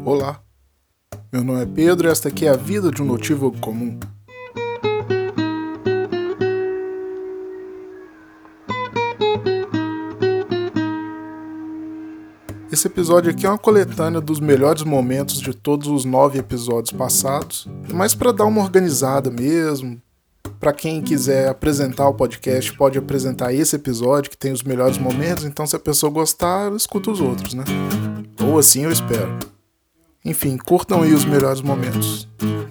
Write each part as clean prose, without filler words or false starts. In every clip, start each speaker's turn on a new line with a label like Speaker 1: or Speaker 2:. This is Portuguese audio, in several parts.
Speaker 1: Olá, meu nome é Pedro e esta aqui é a vida de um notívago comum. Esse episódio aqui é uma coletânea dos melhores momentos de todos os 9 episódios passados, mas para dar uma organizada mesmo. Para quem quiser apresentar o podcast, pode apresentar esse episódio que tem os melhores momentos, então se a pessoa gostar, escuta os outros, né? Ou assim eu espero. Enfim, curtam aí os melhores momentos.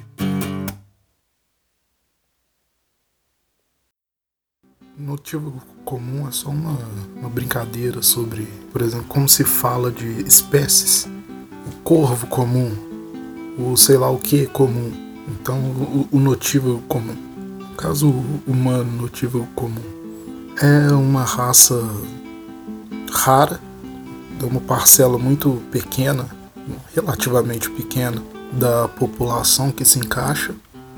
Speaker 1: Notívago comum é só uma brincadeira sobre, por exemplo, como se fala de espécies. O corvo comum, o sei lá o que comum. Então, o notívago comum. No caso, o humano notívago comum é uma raça rara, de uma parcela muito pequena, relativamente pequena, da população que se encaixa,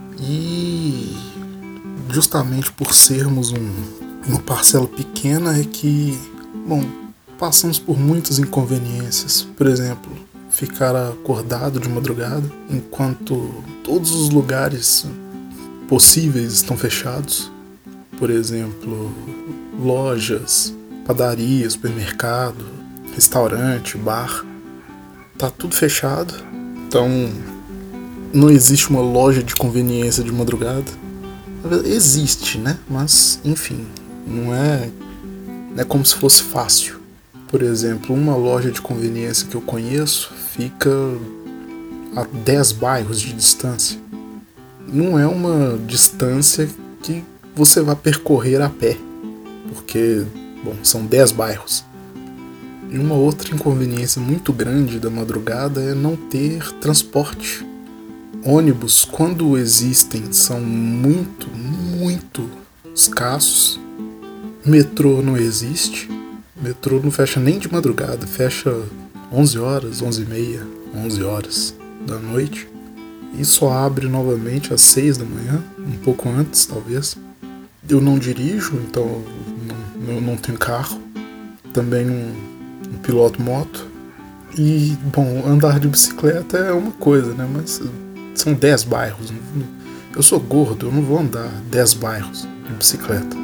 Speaker 1: e justamente por sermos uma parcela pequena é que, passamos por muitas inconveniências. Por exemplo, ficar acordado de madrugada enquanto todos os lugares possíveis estão fechados. Por exemplo, lojas, padaria, supermercado, restaurante, bar, tá tudo fechado. Então não existe uma loja de conveniência de madrugada. Existe, né? Mas enfim, não é como se fosse fácil. Por exemplo, uma loja de conveniência que eu conheço fica a 10 bairros de distância. Não é uma distância que você vai percorrer a pé, porque, são 10 bairros. E uma outra inconveniência muito grande da madrugada é não ter transporte. Ônibus, quando existem, são muito, muito escassos. Metrô não existe. Metrô não fecha nem de madrugada, fecha 11 horas, 11h30, 11 horas da noite. E só abre novamente às 6 da manhã, um pouco antes talvez. Eu não dirijo, então eu não tenho carro. Também não piloto moto. E, andar de bicicleta é uma coisa, né? Mas são 10 bairros. Eu sou gordo, eu não vou andar 10 bairros de bicicleta.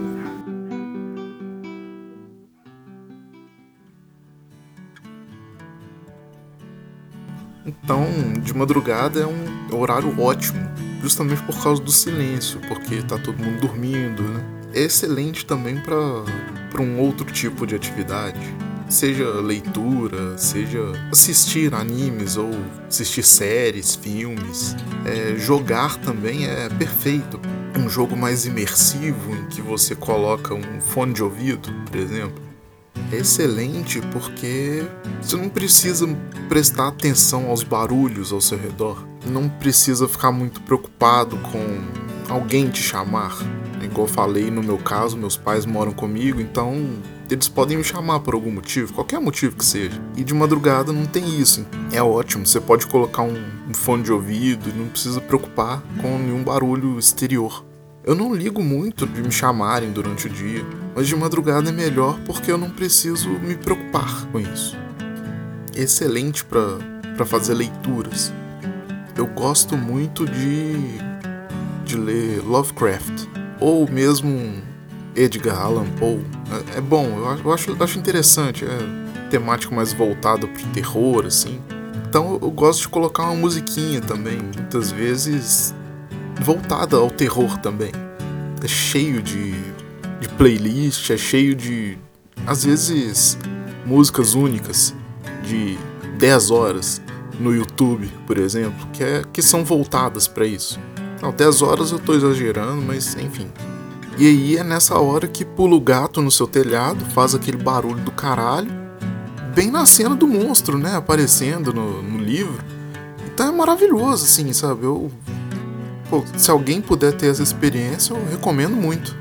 Speaker 1: Então, de madrugada é um horário ótimo, justamente por causa do silêncio, porque tá todo mundo dormindo, né? É excelente também para um outro tipo de atividade, seja leitura, seja assistir animes ou assistir séries, filmes. Jogar também é perfeito. Um jogo mais imersivo em que você coloca um fone de ouvido, por exemplo. É excelente porque você não precisa prestar atenção aos barulhos ao seu redor. Não precisa ficar muito preocupado com alguém te chamar. Igual eu falei, no meu caso, meus pais moram comigo, então eles podem me chamar por algum motivo, qualquer motivo que seja. E de madrugada não tem isso. É ótimo, você pode colocar um fone de ouvido e não precisa preocupar com nenhum barulho exterior. Eu não ligo muito de me chamarem durante o dia, mas de madrugada é melhor porque eu não preciso me preocupar com isso. É excelente para fazer leituras. Eu gosto muito de ler Lovecraft, ou mesmo Edgar Allan Poe. É bom, eu acho interessante, é temática mais voltada pro terror, assim. Então eu gosto de colocar uma musiquinha também, muitas vezes voltada ao terror também. É cheio de playlist, é cheio de, às vezes, músicas únicas de 10 horas no YouTube, por exemplo, que são voltadas para isso. Não, 10 horas eu tô exagerando, mas enfim. E aí é nessa hora que pula o gato no seu telhado, faz aquele barulho do caralho, bem na cena do monstro, né, aparecendo no livro. Então é maravilhoso, assim, sabe? Se alguém puder ter essa experiência, eu recomendo muito.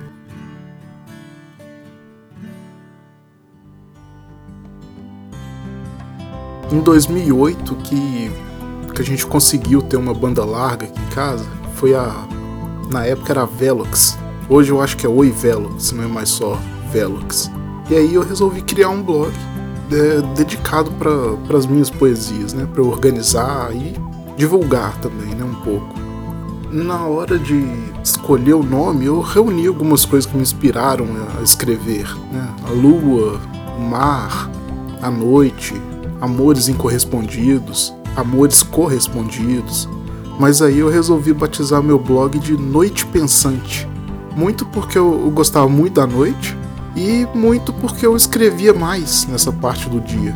Speaker 1: Em 2008, que a gente conseguiu ter uma banda larga aqui em casa, foi na época era a Velox. Hoje eu acho que é Oi Velox, não é mais só Velox. E aí eu resolvi criar um blog. dedicado para as minhas poesias, né? Para eu organizar e divulgar também, né? Um pouco. Na hora de escolher o nome, eu reuni algumas coisas que me inspiraram a escrever, né? A lua, o mar, a noite, amores incorrespondidos, amores correspondidos. Mas aí eu resolvi batizar meu blog de Noite Pensante. Muito porque eu gostava muito da noite e muito porque eu escrevia mais nessa parte do dia.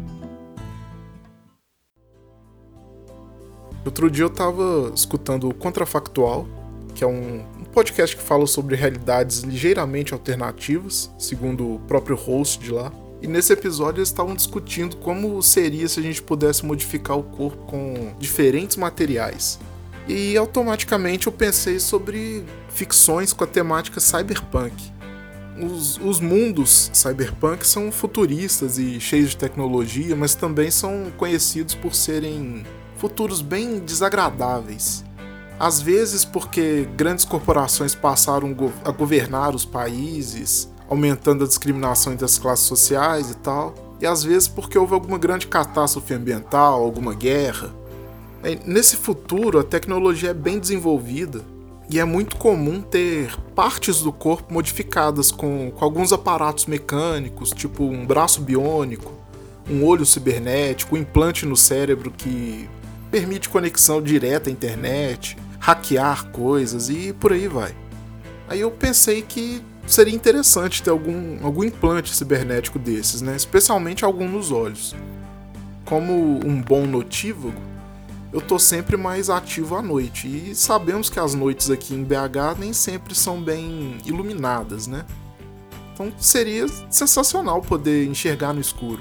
Speaker 1: Outro dia eu tava escutando o Contrafactual, que é um podcast que fala sobre realidades ligeiramente alternativas, segundo o próprio host de lá. E nesse episódio eles estavam discutindo como seria se a gente pudesse modificar o corpo com diferentes materiais. E automaticamente eu pensei sobre ficções com a temática cyberpunk. Os mundos cyberpunk são futuristas e cheios de tecnologia, mas também são conhecidos por serem futuros bem desagradáveis. Às vezes porque grandes corporações passaram a governar os países, aumentando a discriminação entre as classes sociais e tal, e às vezes porque houve alguma grande catástrofe ambiental, alguma guerra. Nesse futuro, a tecnologia é bem desenvolvida e é muito comum ter partes do corpo modificadas com alguns aparatos mecânicos, tipo um braço biônico, um olho cibernético, um implante no cérebro que permite conexão direta à internet, hackear coisas e por aí vai. Aí eu pensei que seria interessante ter algum implante cibernético desses, né? Especialmente algum nos olhos. Como um bom notívago, eu tô sempre mais ativo à noite e sabemos que as noites aqui em BH nem sempre são bem iluminadas, né? Então seria sensacional poder enxergar no escuro.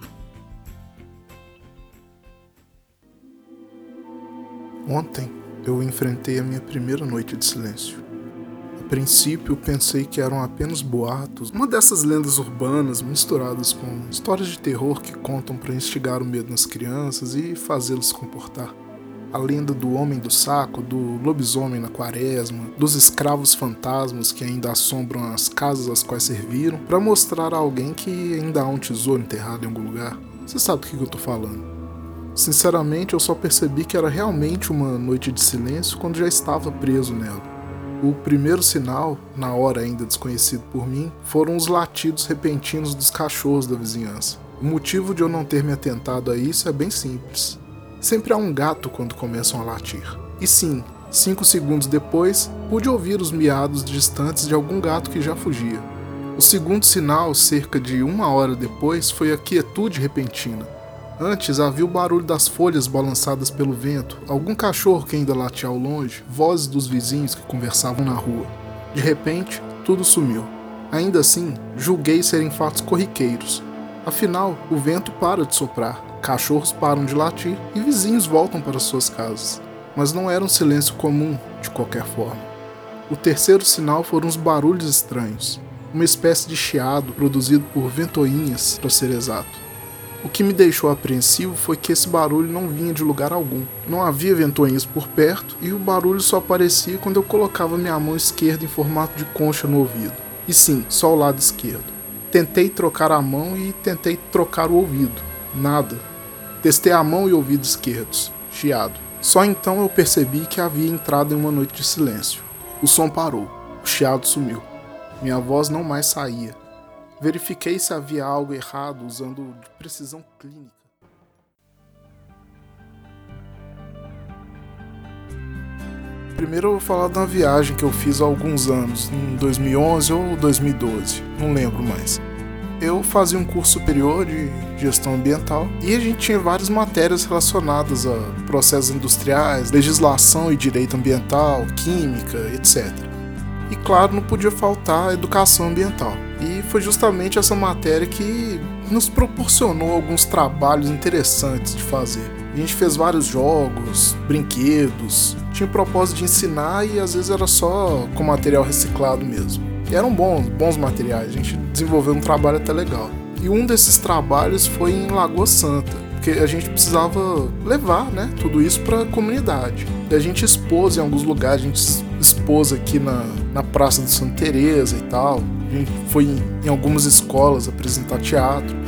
Speaker 1: Ontem eu enfrentei a minha primeira noite de silêncio. A princípio pensei que eram apenas boatos, uma dessas lendas urbanas misturadas com histórias de terror que contam para instigar o medo nas crianças e fazê-los se comportar. A lenda do homem do saco, do lobisomem na quaresma, dos escravos fantasmas que ainda assombram as casas às quais serviram, para mostrar a alguém que ainda há um tesouro enterrado em algum lugar. Você sabe do que eu tô falando. Sinceramente, eu só percebi que era realmente uma noite de silêncio quando já estava preso nela. O primeiro sinal, na hora ainda desconhecido por mim, foram os latidos repentinos dos cachorros da vizinhança. O motivo de eu não ter me atentado a isso é bem simples. Sempre há um gato quando começam a latir. E sim, 5 segundos depois, pude ouvir os miados distantes de algum gato que já fugia. O segundo sinal, cerca de 1 hora depois, foi a quietude repentina. Antes havia o barulho das folhas balançadas pelo vento, algum cachorro que ainda latia ao longe, vozes dos vizinhos que conversavam na rua. De repente, tudo sumiu. Ainda assim, julguei serem fatos corriqueiros. Afinal, o vento para de soprar, cachorros param de latir e vizinhos voltam para suas casas. Mas não era um silêncio comum, de qualquer forma. O terceiro sinal foram os barulhos estranhos, uma espécie de chiado produzido por ventoinhas, para ser exato. O que me deixou apreensivo foi que esse barulho não vinha de lugar algum. Não havia ventoinhas por perto e o barulho só aparecia quando eu colocava minha mão esquerda em formato de concha no ouvido. E sim, só o lado esquerdo. Tentei trocar a mão e tentei trocar o ouvido. Nada. Testei a mão e o ouvido esquerdos. Chiado. Só então eu percebi que havia entrado em uma noite de silêncio. O som parou. O chiado sumiu. Minha voz não mais saía. Verifiquei se havia algo errado usando de precisão clínica. Primeiro eu vou falar de uma viagem que eu fiz há alguns anos, em 2011 ou 2012, não lembro mais. Eu fazia um curso superior de gestão ambiental e a gente tinha várias matérias relacionadas a processos industriais, legislação e direito ambiental, química, etc. E claro, não podia faltar a educação ambiental. E foi justamente essa matéria que nos proporcionou alguns trabalhos interessantes de fazer. A gente fez vários jogos, brinquedos, tinha o propósito de ensinar e às vezes era só com material reciclado mesmo. E eram bons materiais, a gente desenvolveu um trabalho até legal. E um desses trabalhos foi em Lagoa Santa, porque a gente precisava levar, né, tudo isso para a comunidade. E a gente expôs em alguns lugares, a gente expôs aqui na Praça de Santa Teresa e tal. A gente foi em algumas escolas apresentar teatro.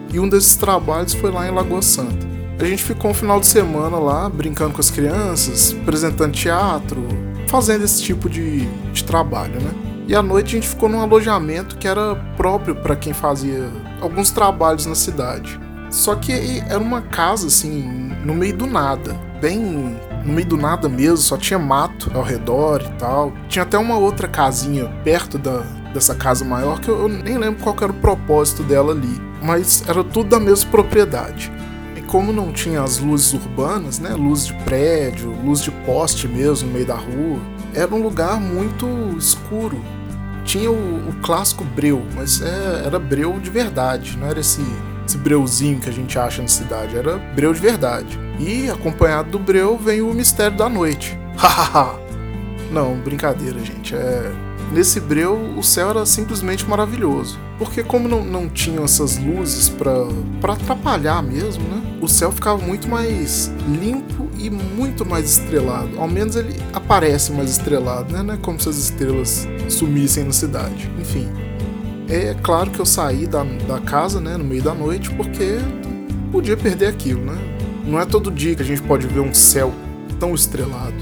Speaker 1: E um desses trabalhos foi lá em Lagoa Santa. A gente ficou um final de semana lá, brincando com as crianças, apresentando teatro, fazendo esse tipo de trabalho, né? E à noite a gente ficou num alojamento que era próprio para quem fazia alguns trabalhos na cidade. Só que era uma casa, assim, no meio do nada. Bem no meio do nada mesmo, só tinha mato ao redor e tal. Tinha até uma outra casinha perto dessa casa maior que eu nem lembro qual era o propósito dela ali. Mas era tudo da mesma propriedade. E como não tinha as luzes urbanas, né, luz de prédio, luz de poste mesmo no meio da rua, era um lugar muito escuro. Tinha o clássico breu, mas era breu de verdade, não era esse breuzinho que a gente acha na cidade, era breu de verdade. E acompanhado do breu vem o mistério da noite. Hahaha! Não, brincadeira, gente. Nesse breu o céu era simplesmente maravilhoso. Porque como não tinham essas luzes pra atrapalhar mesmo, né? O céu ficava muito mais limpo e muito mais estrelado. Ao menos ele aparece mais estrelado, né? Não é como se as estrelas sumissem na cidade. Enfim. É claro que eu saí da casa, né, no meio da noite, porque não podia perder aquilo, né? Não é todo dia que a gente pode ver um céu tão estrelado.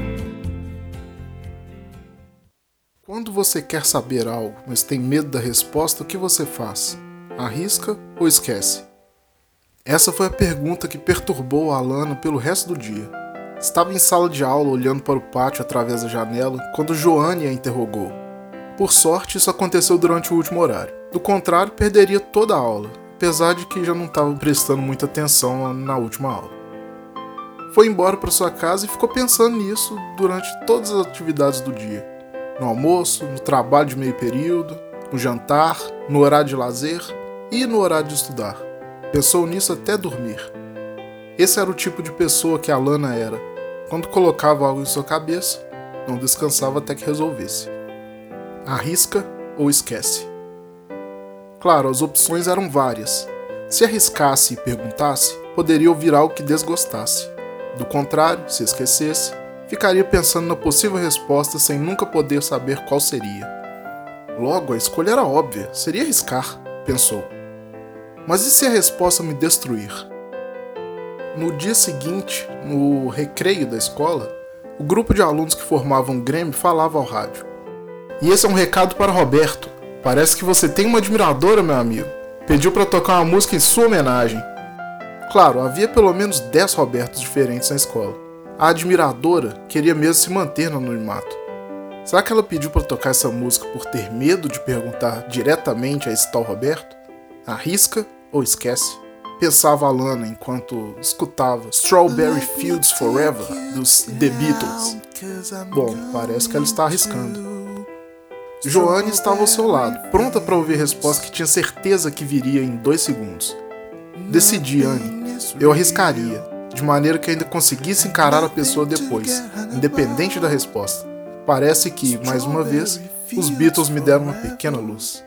Speaker 1: Quando você quer saber algo, mas tem medo da resposta, o que você faz? Arrisca ou esquece? Essa foi a pergunta que perturbou a Alana pelo resto do dia. Estava em sala de aula olhando para o pátio através da janela quando Joane a interrogou. Por sorte, isso aconteceu durante o último horário. Do contrário, perderia toda a aula, apesar de que já não estava prestando muita atenção na última aula. Foi embora para sua casa e ficou pensando nisso durante todas as atividades do dia. No almoço, no trabalho de meio período, no jantar, no horário de lazer e no horário de estudar. Pensou nisso até dormir. Esse era o tipo de pessoa que a Alana era. Quando colocava algo em sua cabeça, não descansava até que resolvesse. Arrisca ou esquece? Claro, as opções eram várias. Se arriscasse e perguntasse, poderia ouvir algo que desgostasse. Do contrário, se esquecesse, ficaria pensando na possível resposta sem nunca poder saber qual seria. Logo, a escolha era óbvia, seria arriscar, pensou. Mas e se a resposta me destruir? No dia seguinte, no recreio da escola, o grupo de alunos que formavam um grêmio falava ao rádio. E esse é um recado para Roberto. Parece que você tem uma admiradora, meu amigo. Pediu para tocar uma música em sua homenagem. Claro, havia pelo menos 10 Robertos diferentes na escola. A admiradora queria mesmo se manter no anonimato. Será que ela pediu para tocar essa música por ter medo de perguntar diretamente a esse tal Roberto? Arrisca ou esquece? Pensava Alana enquanto escutava Strawberry Fields Forever dos The Beatles. Bom, parece que ela está arriscando. Joane estava ao seu lado, pronta para ouvir a resposta que tinha certeza que viria em 2 segundos. Decidi, Anne. Eu arriscaria, de maneira que ainda conseguisse encarar a pessoa depois, independente da resposta. Parece que, mais uma vez, os Beatles me deram uma pequena luz.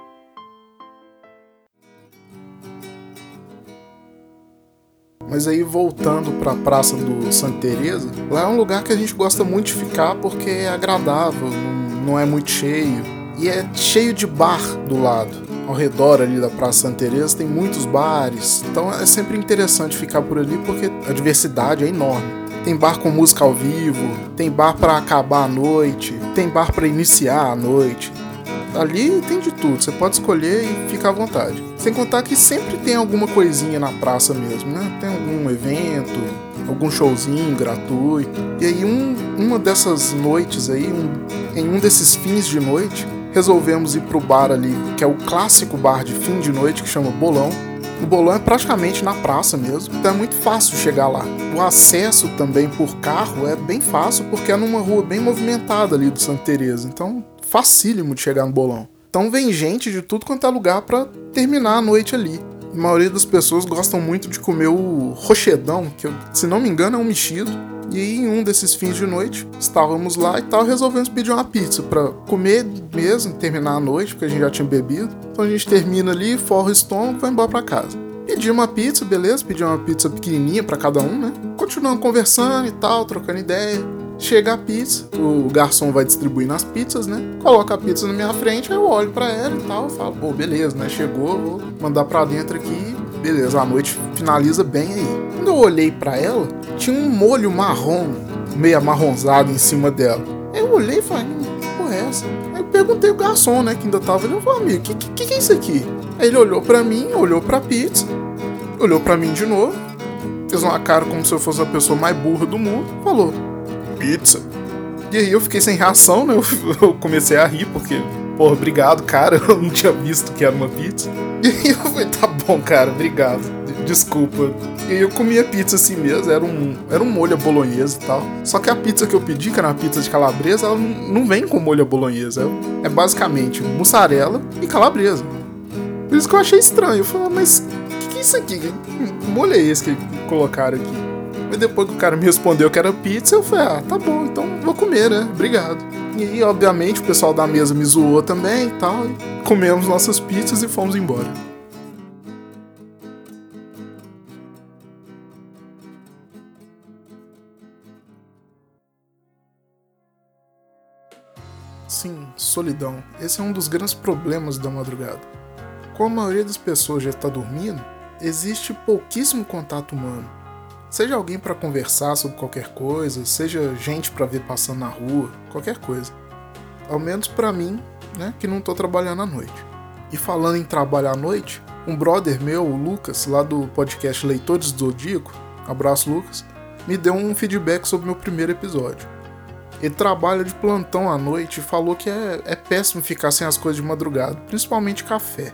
Speaker 1: Mas aí, voltando para a Praça do Santa Teresa, lá é um lugar que a gente gosta muito de ficar porque é agradável, não é muito cheio. E é cheio de bar do lado. Ao redor ali da Praça Santa Teresa tem muitos bares. Então é sempre interessante ficar por ali porque a diversidade é enorme. Tem bar com música ao vivo, tem bar para acabar a noite, tem bar para iniciar a noite. Ali tem de tudo, você pode escolher e fica à vontade. Sem contar que sempre tem alguma coisinha na praça mesmo, né? Tem algum evento, algum showzinho gratuito. E aí uma dessas noites aí, em um desses fins de noite, resolvemos ir pro bar ali, que é o clássico bar de fim de noite, que chama Bolão. O Bolão é praticamente na praça mesmo, então é muito fácil chegar lá. O acesso também por carro é bem fácil, porque é numa rua bem movimentada ali do Santa Teresa, então facílimo de chegar no Bolão. Então vem gente de tudo quanto é lugar pra terminar a noite ali. A maioria das pessoas gostam muito de comer o rochedão, que se não me engano é um mexido. E aí, em um desses fins de noite, estávamos lá e tal, resolvemos pedir uma pizza pra comer mesmo, terminar a noite, porque a gente já tinha bebido. Então a gente termina ali, forra o estômago e vai embora pra casa. Pedi uma pizza, beleza, pedi uma pizza pequenininha pra cada um, né? Continuamos conversando e tal, trocando ideia. Chega a pizza, o garçom vai distribuindo as pizzas, né? Coloca a pizza na minha frente, aí eu olho pra ela e tal, falo, pô, beleza, né? Chegou, vou mandar pra dentro aqui, beleza, a noite finaliza bem aí. Quando eu olhei pra ela, tinha um molho marrom, meio amarronzado em cima dela. Aí eu olhei e falei, que porra é essa? Aí eu perguntei ao garçom, né, que ainda tava ali, eu falei, amigo, que é isso aqui? Aí ele olhou pra mim, olhou pra pizza, olhou pra mim de novo, fez uma cara como se eu fosse a pessoa mais burra do mundo, falou, pizza. E aí eu fiquei sem reação, né? Eu comecei a rir, porque, porra, obrigado, cara. Eu não tinha visto que era uma pizza. E aí eu falei, tá bom, cara, obrigado. Desculpa. E aí eu comi a pizza assim mesmo, era um molho à bolonhesa e tal. Só que a pizza que eu pedi, que era uma pizza de calabresa, ela não vem com molho à bolonhesa. É basicamente mussarela e calabresa. Por isso que eu achei estranho. Eu falei, mas o que é isso aqui? Que molho é esse que colocaram aqui? Mas depois que o cara me respondeu que era pizza, eu falei, tá bom, então vou comer, né? Obrigado. E aí, obviamente, o pessoal da mesa me zoou também e tal. E comemos nossas pizzas e fomos embora. Sim, solidão. Esse é um dos grandes problemas da madrugada. Como a maioria das pessoas já está dormindo, existe pouquíssimo contato humano. Seja alguém para conversar sobre qualquer coisa, seja gente para ver passando na rua, qualquer coisa. Ao menos para mim, né, que não tô trabalhando à noite. E falando em trabalhar à noite, um brother meu, o Lucas, lá do podcast Leitores do Zodíaco, abraço Lucas, me deu um feedback sobre o meu primeiro episódio. Ele trabalha de plantão à noite e falou que é péssimo ficar sem as coisas de madrugada, principalmente café.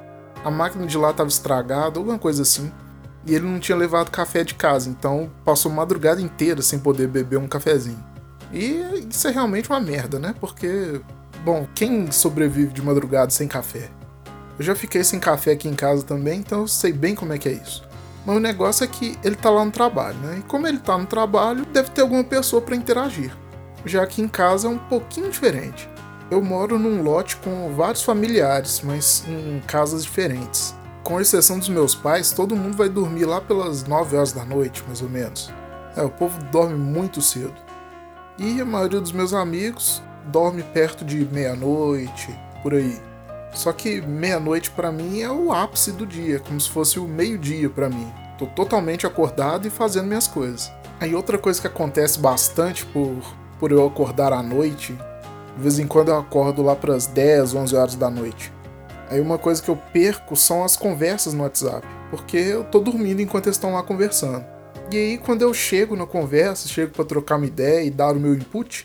Speaker 1: A máquina de lá estava estragada, alguma coisa assim. E ele não tinha levado café de casa, então passou a madrugada inteira sem poder beber um cafezinho. E isso é realmente uma merda, né? Porque, bom, quem sobrevive de madrugada sem café? Eu já fiquei sem café aqui em casa também, então eu sei bem como é que é isso. Mas o negócio é que ele tá lá no trabalho, né? E como ele tá no trabalho, deve ter alguma pessoa para interagir. Já que em casa é um pouquinho diferente. Eu moro num lote com vários familiares, mas em casas diferentes. Com exceção dos meus pais, todo mundo vai dormir lá pelas 9 horas da noite, mais ou menos. O povo dorme muito cedo. E a maioria dos meus amigos dorme perto de meia-noite, por aí. Só que meia-noite pra mim é o ápice do dia, como se fosse o meio-dia pra mim. Tô totalmente acordado e fazendo minhas coisas. Aí outra coisa que acontece bastante por eu acordar à noite, de vez em quando eu acordo lá pras 10, 11 horas da noite. Aí uma coisa que eu perco são as conversas no WhatsApp, porque eu tô dormindo enquanto eles estão lá conversando. E aí quando eu chego na conversa, chego pra trocar uma ideia e dar o meu input,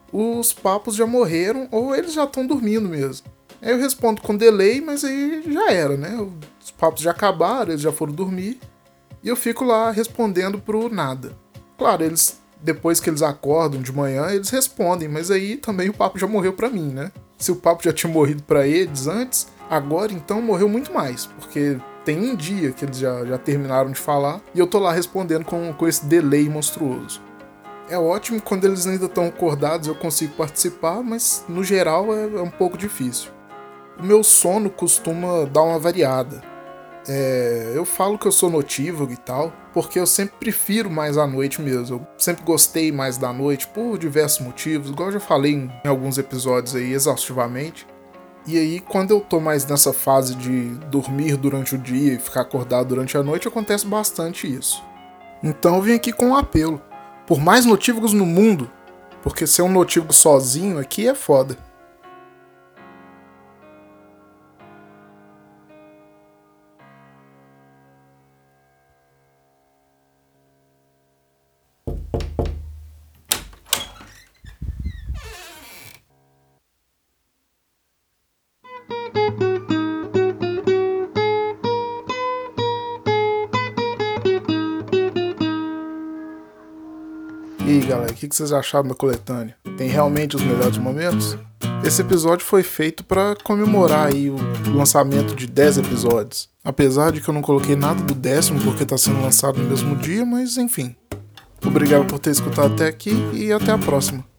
Speaker 1: os papos já morreram ou eles já estão dormindo mesmo. Aí eu respondo com delay, mas aí já era, né? Os papos já acabaram, eles já foram dormir, e eu fico lá respondendo pro nada. Claro, depois que eles acordam de manhã, eles respondem, mas aí também o papo já morreu pra mim, né? Se o papo já tinha morrido pra eles antes, agora então morreu muito mais, porque tem um dia que eles já terminaram de falar e eu tô lá respondendo com esse delay monstruoso. É ótimo quando eles ainda estão acordados, eu consigo participar, mas no geral é um pouco difícil. O meu sono costuma dar uma variada. Eu falo que eu sou notívago e tal, porque eu sempre prefiro mais a noite mesmo. Eu sempre gostei mais da noite por diversos motivos, igual eu já falei em alguns episódios aí exaustivamente. E aí, quando eu tô mais nessa fase de dormir durante o dia e ficar acordado durante a noite, acontece bastante isso. Então eu vim aqui com um apelo. Por mais notívagos no mundo, porque ser um notívago sozinho aqui é foda. E aí galera, o que vocês acharam da coletânea? Tem realmente os melhores momentos? Esse episódio foi feito para comemorar aí o lançamento de 10 episódios. Apesar de que eu não coloquei nada do 10º porque tá sendo lançado no mesmo dia, mas enfim. Obrigado por ter escutado até aqui e até a próxima.